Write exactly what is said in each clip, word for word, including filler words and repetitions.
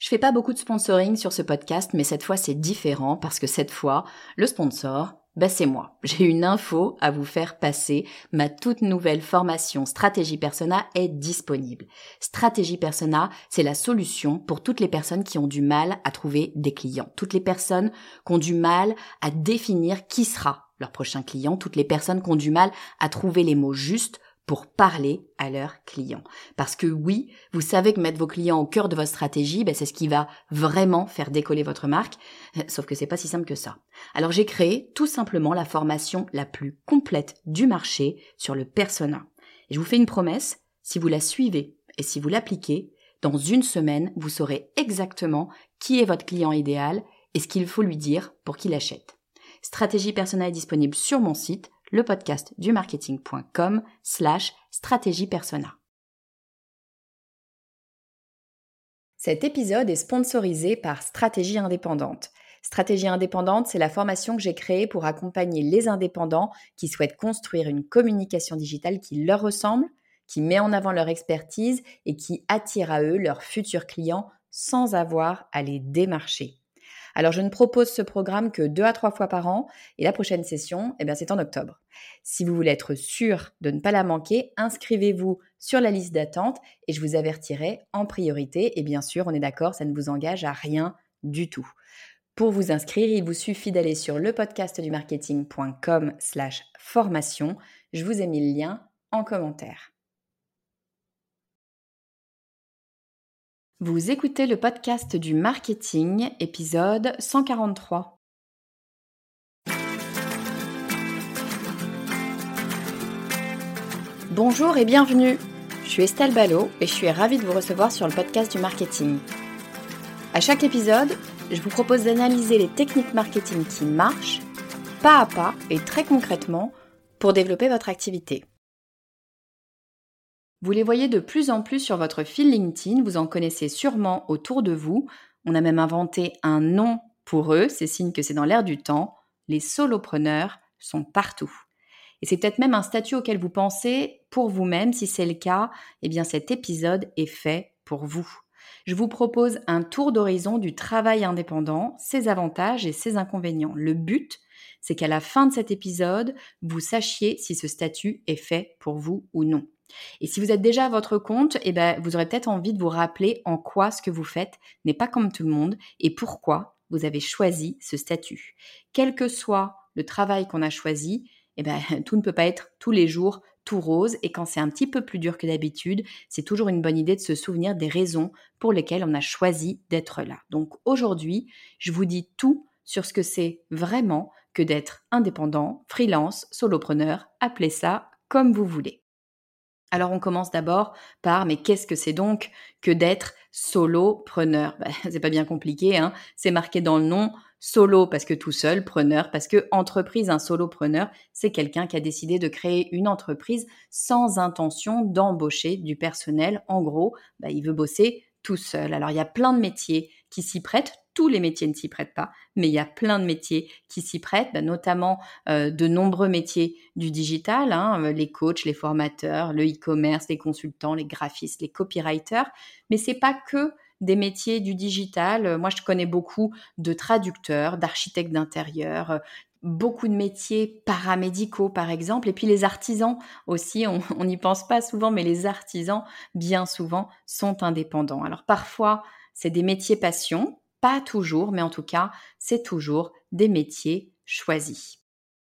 Je fais pas beaucoup de sponsoring sur ce podcast, mais cette fois c'est différent parce que cette fois, le sponsor, bah c'est moi. J'ai une info à vous faire passer. Ma toute nouvelle formation Stratégie Persona est disponible. Stratégie Persona, c'est la solution pour toutes les personnes qui ont du mal à trouver des clients. Toutes les personnes qui ont du mal à définir qui sera leur prochain client. Toutes les personnes qui ont du mal à trouver les mots justes pour parler à leurs clients. Parce que oui, vous savez que mettre vos clients au cœur de votre stratégie, ben c'est ce qui va vraiment faire décoller votre marque, sauf que c'est pas si simple que ça. Alors j'ai créé tout simplement la formation la plus complète du marché sur le persona. Et je vous fais une promesse, si vous la suivez et si vous l'appliquez, dans une semaine, vous saurez exactement qui est votre client idéal et ce qu'il faut lui dire pour qu'il achète. Stratégie Persona est disponible sur mon site, le podcast du marketing.com slash stratégie persona. Cet épisode est sponsorisé par Stratégie Indépendante. Stratégie Indépendante, c'est la formation que j'ai créée pour accompagner les indépendants qui souhaitent construire une communication digitale qui leur ressemble, qui met en avant leur expertise et qui attire à eux leurs futurs clients sans avoir à les démarcher. Alors, je ne propose ce programme que deux à trois fois par an et la prochaine session, eh bien, c'est en octobre. Si vous voulez être sûr de ne pas la manquer, inscrivez-vous sur la liste d'attente et je vous avertirai en priorité. Et bien sûr, on est d'accord, ça ne vous engage à rien du tout. Pour vous inscrire, il vous suffit d'aller sur lepodcastdumarketing.com slash formation. Je vous ai mis le lien en commentaire. Vous écoutez le podcast du marketing, épisode cent quarante-trois. Bonjour et bienvenue. Je suis Estelle Ballot et je suis ravie de vous recevoir sur le podcast du marketing. À chaque épisode, je vous propose d'analyser les techniques marketing qui marchent, pas à pas et très concrètement, pour développer votre activité. Vous les voyez de plus en plus sur votre fil LinkedIn, vous en connaissez sûrement autour de vous. On a même inventé un nom pour eux, c'est signe que c'est dans l'air du temps. Les solopreneurs sont partout. Et c'est peut-être même un statut auquel vous pensez pour vous-même. Si c'est le cas, eh bien cet épisode est fait pour vous. Je vous propose un tour d'horizon du travail indépendant, ses avantages et ses inconvénients. Le but, c'est qu'à la fin de cet épisode, vous sachiez si ce statut est fait pour vous ou non. Et si vous êtes déjà à votre compte, eh ben, vous aurez peut-être envie de vous rappeler en quoi ce que vous faites n'est pas comme tout le monde et pourquoi vous avez choisi ce statut. Quel que soit le travail qu'on a choisi, eh ben, tout ne peut pas être tous les jours tout rose. Et quand c'est un petit peu plus dur que d'habitude, c'est toujours une bonne idée de se souvenir des raisons pour lesquelles on a choisi d'être là. Donc aujourd'hui, je vous dis tout sur ce que c'est vraiment que d'être indépendant, freelance, solopreneur, appelez ça comme vous voulez. Alors on commence d'abord par, mais qu'est-ce que c'est donc que d'être solopreneur ? Ben, c'est pas bien compliqué, hein, c'est marqué dans le nom, solo parce que tout seul, preneur parce que entreprise. Un solopreneur, c'est quelqu'un qui a décidé de créer une entreprise sans intention d'embaucher du personnel. En gros, ben, il veut bosser tout seul. Alors il y a plein de métiers qui s'y prêtent. Tous les métiers ne s'y prêtent pas, mais il y a plein de métiers qui s'y prêtent, bah, notamment euh, de nombreux métiers du digital, hein, les coachs, les formateurs, le e-commerce, les consultants, les graphistes, les copywriters. Mais c'est pas que des métiers du digital. Moi, je connais beaucoup de traducteurs, d'architectes d'intérieur, beaucoup de métiers paramédicaux, par exemple, et puis les artisans aussi, on n'y pense pas souvent, mais les artisans, bien souvent, sont indépendants. Alors parfois, c'est des métiers passion, pas toujours, mais en tout cas, c'est toujours des métiers choisis.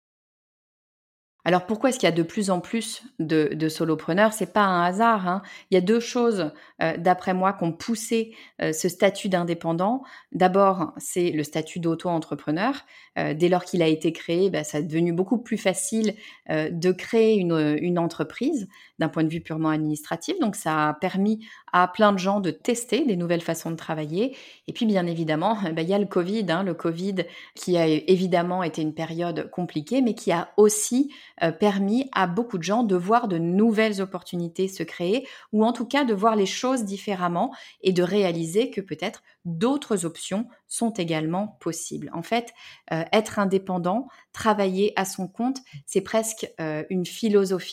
Alors pourquoi est-ce qu'il y a de plus en plus de, de solopreneurs ? C'est pas un hasard, hein. Il y a deux choses, euh, d'après moi, qui ont poussé euh, ce statut d'indépendant. D'abord, c'est le statut d'auto-entrepreneur. Euh, dès lors qu'il a été créé, bah, ça est devenu beaucoup plus facile euh, de créer une, une entreprise d'un point de vue purement administratif. Donc ça a permis à plein de gens de tester des nouvelles façons de travailler. Et puis bien évidemment, bah, il y a le Covid, hein, le Covid qui a évidemment été une période compliquée, mais qui a aussi Euh, permis à beaucoup de gens de voir de nouvelles opportunités se créer ou en tout cas de voir les choses différemment et de réaliser que peut-être d'autres options sont également possibles. En fait, euh, être indépendant, travailler à son compte, c'est presque euh, une philosophie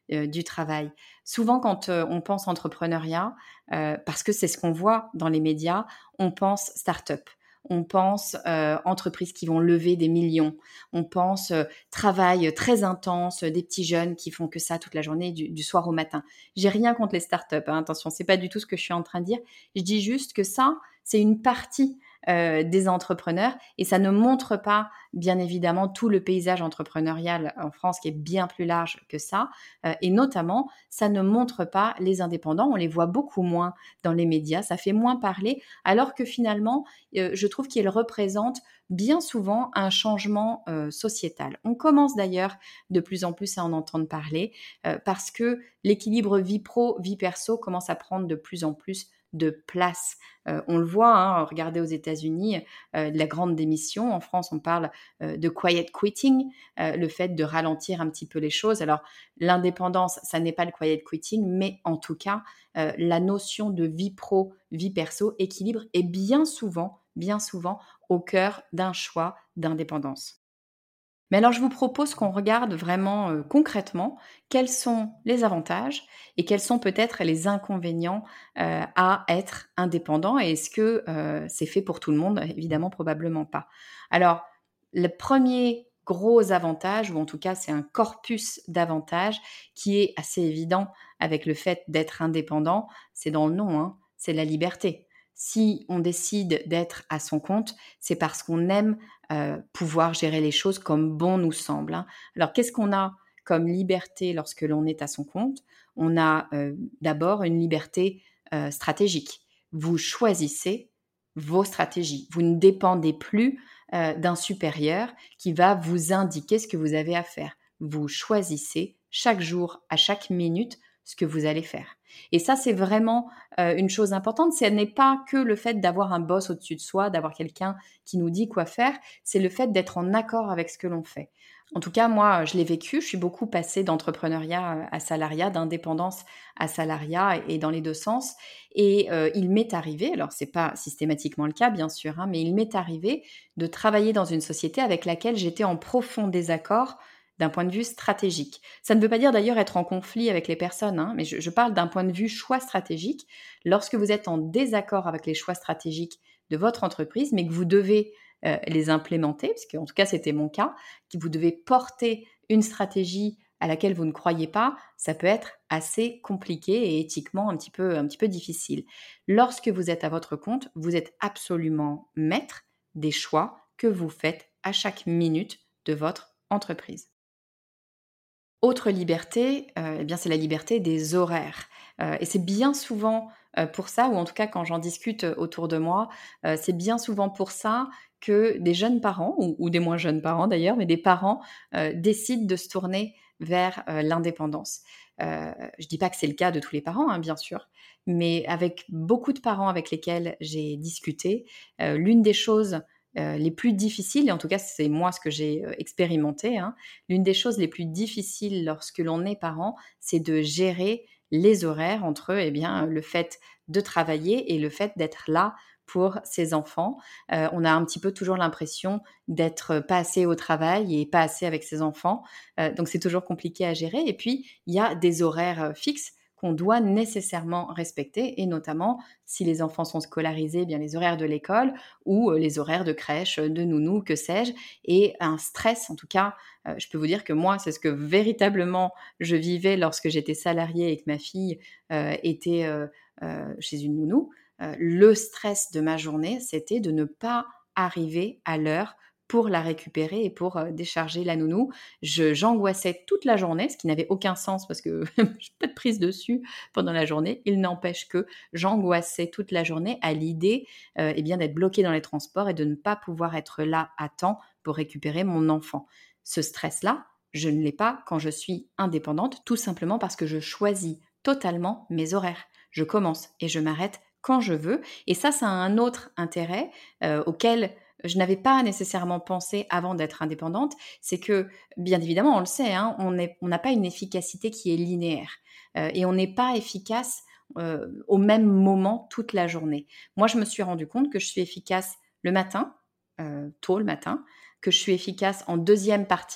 euh, du travail. Souvent, quand euh, on pense entrepreneuriat, euh, parce que c'est ce qu'on voit dans les médias, on pense start-up. On pense euh, entreprises qui vont lever des millions. On pense euh, travail très intense, des petits jeunes qui font que ça toute la journée, du, du soir au matin. J'ai rien contre les startups, hein, attention, c'est pas du tout ce que je suis en train de dire. Je dis juste que ça, c'est une partie euh, des entrepreneurs et ça ne montre pas, bien évidemment, tout le paysage entrepreneurial en France qui est bien plus large que ça. Euh, et notamment, ça ne montre pas les indépendants. On les voit beaucoup moins dans les médias, ça fait moins parler, alors que finalement, euh, je trouve qu'ils représentent bien souvent un changement euh, sociétal. On commence d'ailleurs de plus en plus à en entendre parler euh, parce que l'équilibre vie pro, vie perso commence à prendre de plus en plus de place. Euh, on le voit, hein, regardez aux États-Unis, euh, la grande démission. En France, on parle euh, de quiet quitting, euh, le fait de ralentir un petit peu les choses. Alors, l'indépendance, ça n'est pas le quiet quitting, mais en tout cas, euh, la notion de vie pro, vie perso, équilibre est bien souvent, bien souvent au cœur d'un choix d'indépendance. Mais alors, je vous propose qu'on regarde vraiment euh, concrètement quels sont les avantages et quels sont peut-être les inconvénients euh, à être indépendant. Et est-ce que euh, c'est fait pour tout le monde? Évidemment, probablement pas. Alors, le premier gros avantage, ou en tout cas, c'est un corpus d'avantages qui est assez évident avec le fait d'être indépendant, c'est dans le nom, hein, c'est la liberté. Si on décide d'être à son compte, c'est parce qu'on aime euh, pouvoir gérer les choses comme bon nous semble, hein. Alors, qu'est-ce qu'on a comme liberté lorsque l'on est à son compte? On a euh, d'abord une liberté euh, stratégique. Vous choisissez vos stratégies. Vous ne dépendez plus euh, d'un supérieur qui va vous indiquer ce que vous avez à faire. Vous choisissez chaque jour, à chaque minute, ce que vous allez faire. Et ça, c'est vraiment euh, une chose importante. Ce n'est pas que le fait d'avoir un boss au-dessus de soi, d'avoir quelqu'un qui nous dit quoi faire, c'est le fait d'être en accord avec ce que l'on fait. En tout cas, moi, je l'ai vécu. Je suis beaucoup passée d'entrepreneuriat à salariat, d'indépendance à salariat et dans les deux sens. Et euh, il m'est arrivé, alors c'est pas systématiquement le cas, bien sûr, hein, mais il m'est arrivé de travailler dans une société avec laquelle j'étais en profond désaccord d'un point de vue stratégique. Ça ne veut pas dire d'ailleurs être en conflit avec les personnes, hein, mais je, je parle d'un point de vue choix stratégique. Lorsque vous êtes en désaccord avec les choix stratégiques de votre entreprise, mais que vous devez euh, les implémenter, parce qu'en tout cas c'était mon cas, que vous devez porter une stratégie à laquelle vous ne croyez pas, ça peut être assez compliqué et éthiquement un petit peu, un petit peu difficile. Lorsque vous êtes à votre compte, vous êtes absolument maître des choix que vous faites à chaque minute de votre entreprise. Autre liberté, heu, eh bien, c'est la liberté des horaires, heu et c'est bien souvent, heu, pour ça ou en tout cas quand j'en discute, heu, autour de moi, heu, c'est bien souvent pour ça que des jeunes parents ou ou des moins jeunes parents d'ailleurs, mais des parents, heu, décident de se tourner vers, heu, l'indépendance. Heu, je dis pas que c'est le cas de tous les parents, hein, bien sûr, mais avec beaucoup de parents avec lesquels j'ai discuté, heu, l'une des choses, heu, les plus difficiles et en tout cas c'est moi ce que j'ai, heu, expérimenté, hein, l'une des choses les plus difficiles lorsque l'on est parent, c'est de gérer les horaires entre, eh bien, le fait de travailler et le fait d'être là pour ses enfants. Heu, on a un petit peu toujours l'impression d'être pas assez au travail et pas assez avec ses enfants, heu, donc c'est toujours compliqué à gérer et puis il y a des horaires, heu, fixes qu'on doit nécessairement respecter et notamment si les enfants sont scolarisés, eh bien les horaires de l'école ou, heu, les horaires de crèche, de nounou, que sais-je et un stress en tout cas. Heu, je peux vous dire que moi, c'est ce que véritablement je vivais lorsque j'étais salariée et que ma fille, heu, était, heu heu, chez une nounou. Heu, le stress de ma journée, c'était de ne pas arriver à l'heure pour la récupérer et pour, heu, décharger la nounou. Je j'angoissais toute la journée, ce qui n'avait aucun sens parce que je suis peut-être prise dessus pendant la journée. Il n'empêche que j'angoissais toute la journée à l'idée, heu et bien, d'être bloquée dans les transports et de ne pas pouvoir être là à temps pour récupérer mon enfant. Ce stress-là, je ne l'ai pas quand je suis indépendante, tout simplement parce que je choisis totalement mes horaires. Je commence et je m'arrête quand je veux. Et ça, ça a un autre intérêt euh, auquel je n'avais pas nécessairement pensé avant d'être indépendante. C'est que, bien évidemment, on le sait, hein, on est- on n'a pas une efficacité qui est linéaire. Euh, et on n'est pas efficace euh, au même moment toute la journée. Moi, je me suis rendu compte que je suis efficace le matin, euh, tôt le matin, que je suis efficace en deuxième partie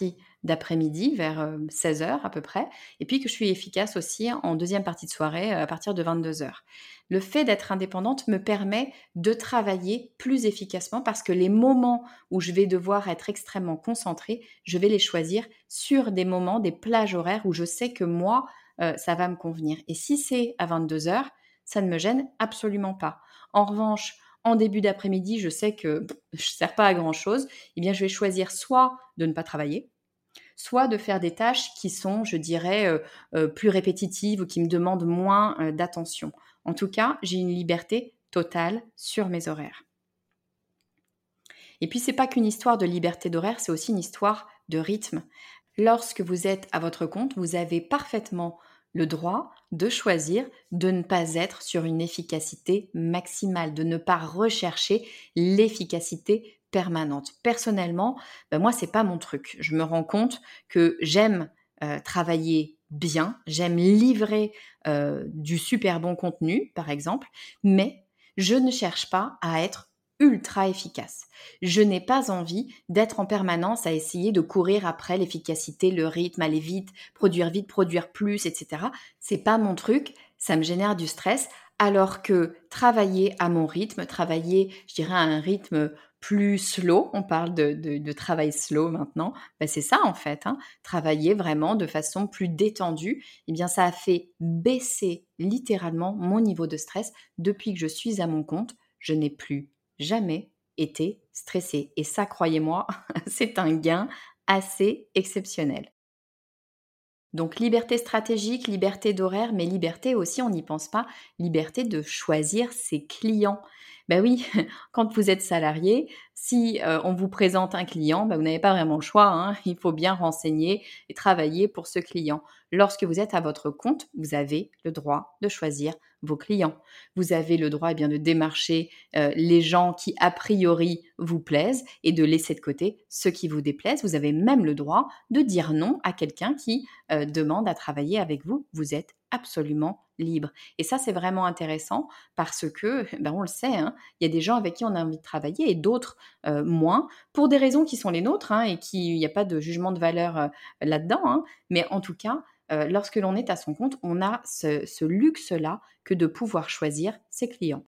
d'après-midi vers, heu, seize heures à peu près et puis que je suis efficace aussi en deuxième partie de soirée, heu, à partir de vingt-deux heures. Le fait d'être indépendante me permet de travailler plus efficacement parce que les moments où je vais devoir être extrêmement concentrée, je vais les choisir sur des moments, des plages horaires où je sais que moi, heu, ça va me convenir et si c'est à vingt-deux heures, ça ne me gêne absolument pas. En revanche, en début d'après-midi, je sais que pff, je ne sers pas à grand-chose, eh bien, je vais choisir soit de ne pas travailler, soit de faire des tâches qui sont, je dirais, heu heu, plus répétitives ou qui me demandent moins, heu, d'attention. En tout cas, j'ai une liberté totale sur mes horaires. Et puis, c'est pas qu'une histoire de liberté d'horaire, c'est aussi une histoire de rythme. Lorsque vous êtes à votre compte, vous avez parfaitement le droit de choisir de ne pas être sur une efficacité maximale, de ne pas rechercher l'efficacité permanente. Personnellement, ben moi, c'est pas mon truc. Je me rends compte que j'aime euh, travailler bien, j'aime livrer euh, du super bon contenu, par exemple, mais je ne cherche pas à être ultra efficace. Je n'ai pas envie d'être en permanence à essayer de courir après l'efficacité, le rythme, aller vite, produire vite, produire plus, et cetera. C'est pas mon truc, ça me génère du stress. Alors que travailler à mon rythme, travailler, je dirais, à un rythme plus slow, on parle de, de- de travail slow maintenant, ben c'est ça en fait, hein. Travailler vraiment de façon plus détendue, eh bien ça a fait baisser littéralement mon niveau de stress depuis que je suis à mon compte. Je n'ai plus jamais été stressée. Et ça, croyez-moi, c'est un gain assez exceptionnel. Donc liberté stratégique, liberté d'horaire, mais liberté aussi, on n'y pense pas, liberté de choisir ses clients. Ben oui, quand vous êtes salarié, si euh, on vous présente un client, ben vous n'avez pas vraiment le choix, hein. Il faut bien renseigner et travailler pour ce client. Lorsque vous êtes à votre compte, vous avez le droit de choisir vos clients. Vous avez le droit eh bien, de démarcher euh, les gens qui a priori vous plaisent et de laisser de côté ceux qui vous déplaisent. Vous avez même le droit de dire non à quelqu'un qui euh, demande à travailler avec vous, vous êtes absolument libre. Et ça, c'est vraiment intéressant parce que, ben, on le sait, hein, il y a des gens avec qui on a envie de travailler et d'autres euh, moins, pour des raisons qui sont les nôtres hein, et qui, il n'y a pas de jugement de valeur euh, là-dedans. Hein, mais en tout cas, euh, lorsque l'on est à son compte, on a ce, ce luxe-là que de pouvoir choisir ses clients.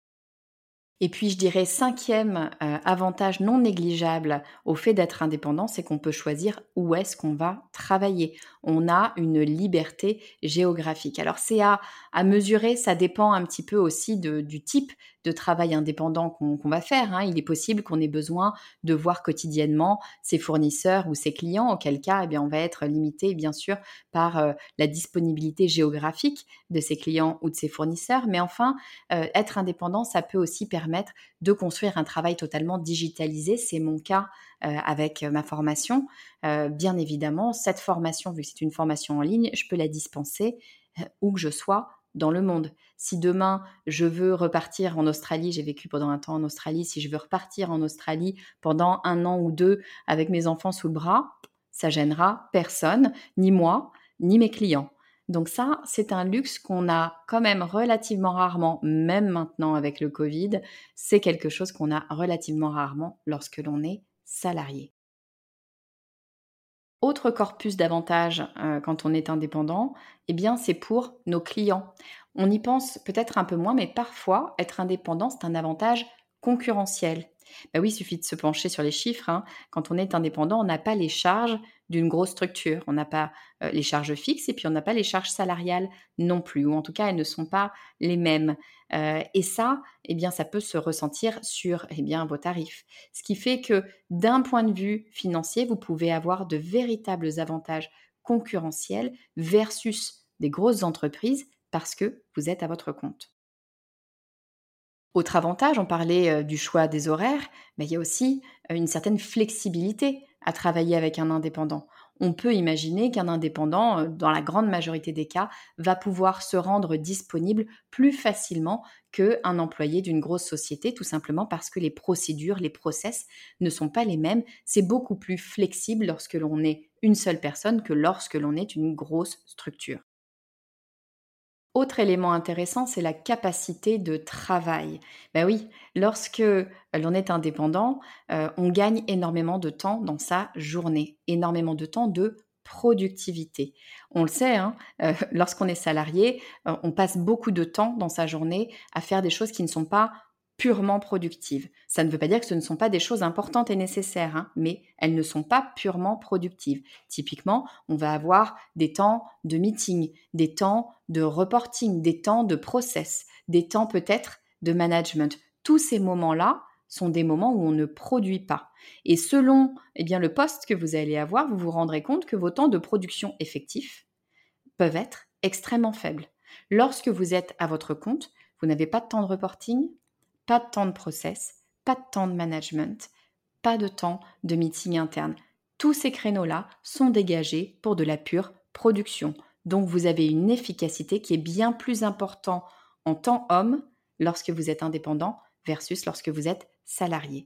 Et puis je dirais cinquième heu, avantage non négligeable au fait d'être indépendant, c'est qu'on peut choisir où est-ce qu'on va travailler. On a une liberté géographique. Alors c'est à à mesurer, ça dépend un petit peu aussi de du type de travail indépendant qu'on qu'on va faire, hein. Il est possible qu'on ait besoin de voir quotidiennement ses fournisseurs ou ses clients, auquel cas, eh bien, on va être limité bien sûr par, heu, la disponibilité géographique de ses clients ou de ses fournisseurs. Mais enfin, euh, être indépendant, ça peut aussi permettre de construire un travail totalement digitalisé. C'est mon cas euh, avec ma formation. Euh, bien évidemment, cette formation, vu que c'est une formation en ligne, je peux la dispenser euh, où que je sois dans le monde. Si demain, je veux repartir en Australie, j'ai vécu pendant un temps en Australie, si je veux repartir en Australie pendant un an ou deux avec mes enfants sous le bras, ça gênera personne, ni moi, ni mes clients. Donc ça, c'est un luxe qu'on a quand même relativement rarement, même maintenant avec le Covid. C'est quelque chose qu'on a relativement rarement lorsque l'on est salarié. Autre corpus d'avantages euh, quand on est indépendant, eh bien c'est pour nos clients. On y pense peut-être un peu moins, mais parfois être indépendant, c'est un avantage concurrentiel. Ben oui, il suffit de se pencher sur les chiffres, hein. Quand on est indépendant, on n'a pas les charges d'une grosse structure. On n'a pas euh, les charges fixes et puis on n'a pas les charges salariales non plus, ou en tout cas elles ne sont pas les mêmes. Euh, et ça, eh bien, ça peut se ressentir sur eh bien, vos tarifs. Ce qui fait que d'un point de vue financier, vous pouvez avoir de véritables avantages concurrentiels versus des grosses entreprises parce que vous êtes à votre compte. Autre avantage, on parlait euh, du choix des horaires, mais il y a aussi euh, une certaine flexibilité à travailler avec un indépendant. On peut imaginer qu'un indépendant, euh, dans la grande majorité des cas, va pouvoir se rendre disponible plus facilement qu'un employé d'une grosse société, tout simplement parce que les procédures, les process ne sont pas les mêmes. C'est beaucoup plus flexible lorsque l'on est une seule personne que lorsque l'on est une grosse structure. Autre élément intéressant, c'est la capacité de travail. Ben oui, lorsque euh, l'on est indépendant, heu, on gagne énormément de temps dans sa journée, énormément de temps de productivité. On le sait, hein, heu, lorsqu'on est salarié, heu, on passe beaucoup de temps dans sa journée à faire des choses qui ne sont pas purement productives. Ça ne veut pas dire que ce ne sont pas des choses importantes et nécessaires, hein, mais elles ne sont pas purement productives. Typiquement, on va avoir des temps de meeting, des temps de reporting, des temps de process, des temps peut-être de management. Tous ces moments-là sont des moments où on ne produit pas. Et selon eh bien, le poste que vous allez avoir, vous vous rendrez compte que vos temps de production effectifs peuvent être extrêmement faibles. Lorsque vous êtes à votre compte, vous n'avez pas de temps de reporting, pas de temps de process, pas de temps de management, pas de temps de meeting interne. Tous ces créneaux-là sont dégagés pour de la pure production. Donc vous avez une efficacité qui est bien plus importante en temps homme lorsque vous êtes indépendant versus lorsque vous êtes salarié.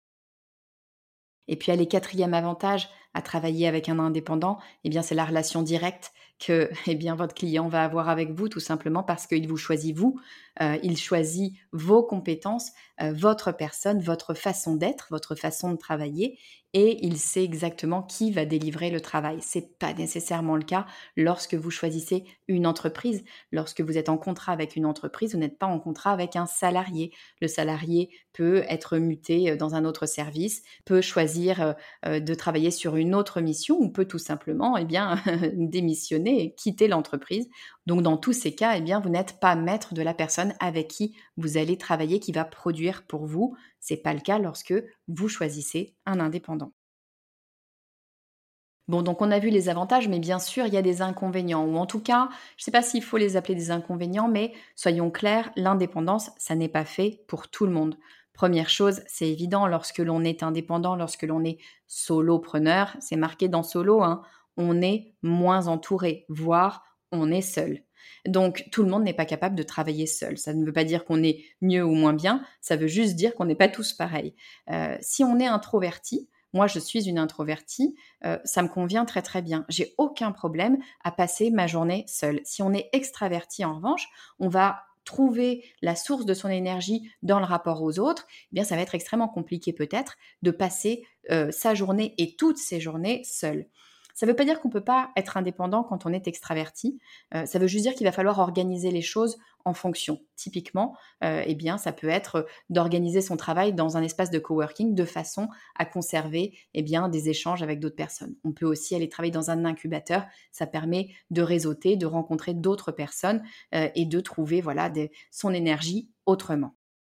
Et puis, allez, quatrième avantage à travailler avec un indépendant, eh bien, c'est la relation directe que eh bien, votre client va avoir avec vous, tout simplement parce qu'il vous choisit vous, heu, il choisit vos compétences, heu, votre personne, votre façon d'être, votre façon de travailler et il sait exactement qui va délivrer le travail. C'est pas nécessairement le cas lorsque vous choisissez une entreprise. Lorsque vous êtes en contrat avec une entreprise, vous n'êtes pas en contrat avec un salarié. Le salarié peut être muté, heu, dans un autre service, peut choisir, heu heu, de travailler sur une autre mission ou peut tout simplement, eh bien, démissionner et quitter l'entreprise. Donc dans tous ces cas, eh bien, vous n'êtes pas maître de la personne avec qui vous allez travailler, qui va produire pour vous. C'est pas le cas lorsque vous choisissez un indépendant. Bon, donc on a vu les avantages, mais bien sûr, il y a des inconvénients, ou en tout cas, je ne sais pas s'il faut les appeler des inconvénients, mais soyons clairs, l'indépendance, ça n'est pas fait pour tout le monde. Première chose, c'est évident, lorsque l'on est indépendant, lorsque l'on est solopreneur, c'est marqué dans solo, hein, on est moins entouré, voire on est seul. Donc, tout le monde n'est pas capable de travailler seul. Ça ne veut pas dire qu'on est mieux ou moins bien, ça veut juste dire qu'on n'est pas tous pareils. Euh, si on est introverti, moi je suis une introvertie, euh, ça me convient très très bien. J'ai aucun problème à passer ma journée seule. Si on est extraverti en revanche, on va trouver la source de son énergie dans le rapport aux autres, eh bien ça va être extrêmement compliqué peut-être de passer euh, sa journée et toutes ses journées seule. Ça ne veut pas dire qu'on ne peut pas être indépendant quand on est extraverti. Euh, ça veut juste dire qu'il va falloir organiser les choses en fonction. Typiquement, euh, eh bien, ça peut être d'organiser son travail dans un espace de coworking de façon à conserver eh bien, des échanges avec d'autres personnes. On peut aussi aller travailler dans un incubateur. Ça permet de réseauter, de rencontrer d'autres personnes euh, et de trouver voilà, des- son énergie autrement.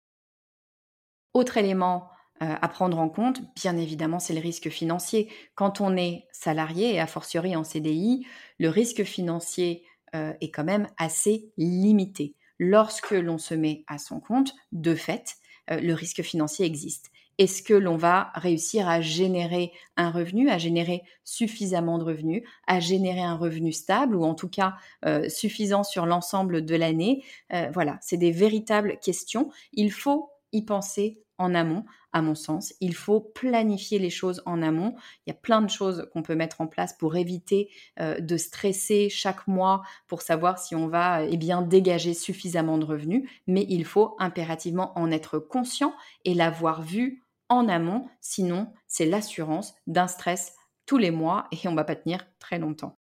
Autre élément euh, à prendre en compte, bien évidemment, c'est le risque financier. Quand on est salarié et a fortiori en C D I, le risque financier euh, est quand même assez limité. Lorsque l'on se met à son compte, de fait, euh, le risque financier existe. Est-ce que l'on va réussir à générer un revenu, à générer suffisamment de revenus, à générer un revenu stable ou en tout cas euh, suffisant sur l'ensemble de l'année? Euh, Voilà, c'est des véritables questions. Il faut y penser en amont, à mon sens. Il faut planifier les choses en amont. Il y a plein de choses qu'on peut mettre en place pour éviter euh, de stresser chaque mois pour savoir si on va eh bien, dégager suffisamment de revenus, mais il faut impérativement en être conscient et l'avoir vu en amont, sinon c'est l'assurance d'un stress tous les mois et on ne va pas tenir très longtemps.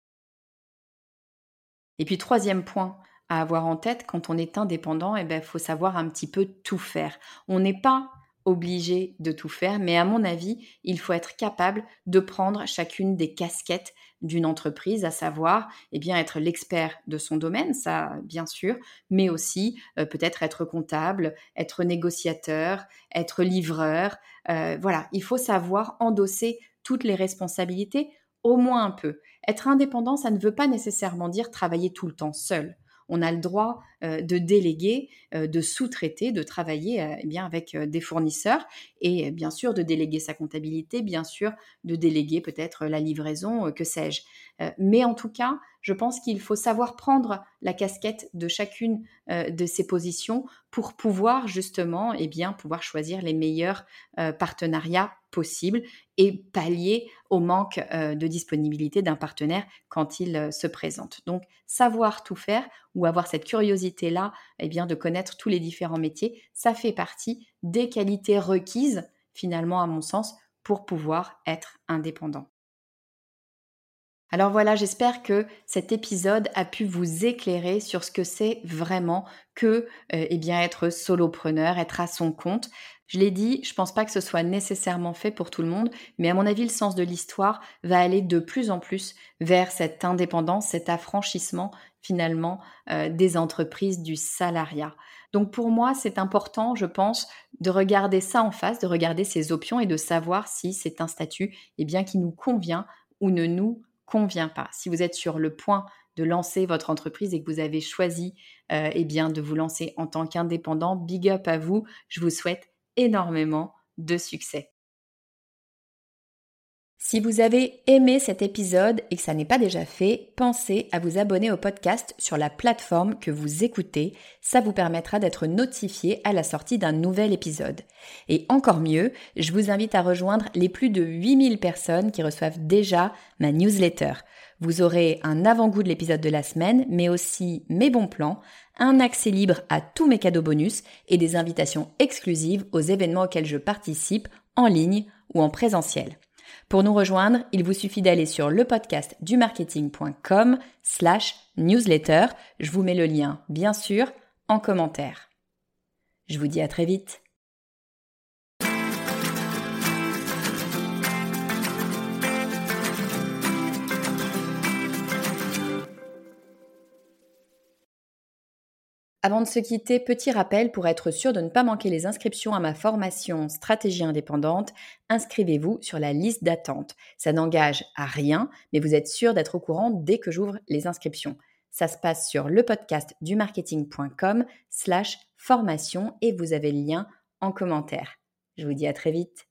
Et puis troisième point à avoir en tête, quand on est indépendant, eh ben, faut savoir un petit peu tout faire. On n'est pas obligé de tout faire, mais à mon avis, il faut être capable de prendre chacune des casquettes d'une entreprise, à savoir eh bien, être l'expert de son domaine, ça bien sûr, mais aussi euh, peut-être être comptable, être négociateur, être livreur. Euh, voilà, il faut savoir endosser toutes les responsabilités, au moins un peu. Être indépendant, ça ne veut pas nécessairement dire travailler tout le temps seul. On a le droit euh, de déléguer, euh, de sous-traiter, de travailler euh, eh bien avec euh, des fournisseurs et euh, bien sûr de déléguer sa comptabilité, bien sûr de déléguer peut-être la livraison, euh, que sais-je. Euh, mais en tout cas, Je pense qu'il faut savoir prendre la casquette de chacune euh, de ces positions pour pouvoir justement eh bien, pouvoir choisir les meilleurs euh, partenariats possibles et pallier au manque euh, de disponibilité d'un partenaire quand il euh, se présente. Donc, savoir tout faire ou avoir cette curiosité-là, eh bien, de connaître tous les différents métiers, ça fait partie des qualités requises, finalement, à mon sens, pour pouvoir être indépendant. Alors voilà, j'espère que cet épisode a pu vous éclairer sur ce que c'est vraiment que euh, eh bien être solopreneur, être à son compte. Je l'ai dit, je pense pas que ce soit nécessairement fait pour tout le monde, mais à mon avis, le sens de l'histoire va aller de plus en plus vers cette indépendance, cet affranchissement finalement euh, des entreprises, du salariat. Donc pour moi, c'est important, je pense, de regarder ça en face, de regarder ces options et de savoir si c'est un statut eh bien, qui nous convient ou ne nous convient pas. Si vous êtes sur le point de lancer votre entreprise et que vous avez choisi euh, eh bien, de vous lancer en tant qu'indépendant, big up à vous. Je vous souhaite énormément de succès. Si vous avez aimé cet épisode et que ça n'est pas déjà fait, pensez à vous abonner au podcast sur la plateforme que vous écoutez. Ça vous permettra d'être notifié à la sortie d'un nouvel épisode. Et encore mieux, je vous invite à rejoindre les plus de huit mille personnes qui reçoivent déjà ma newsletter. Vous aurez un avant-goût de l'épisode de la semaine, mais aussi mes bons plans, un accès libre à tous mes cadeaux bonus et des invitations exclusives aux événements auxquels je participe en ligne ou en présentiel. Pour nous rejoindre, il vous suffit d'aller sur lepodcastdumarketing.com slash newsletter. Je vous mets le lien, bien sûr, en commentaire. Je vous dis à très vite. Avant de se quitter, petit rappel pour être sûr de ne pas manquer les inscriptions à ma formation Stratégie indépendante, inscrivez-vous sur la liste d'attente. Ça n'engage à rien, mais vous êtes sûr d'être au courant dès que j'ouvre les inscriptions. Ça se passe sur lepodcastdumarketing.com slash formation et vous avez le lien en commentaire. Je vous dis à très vite.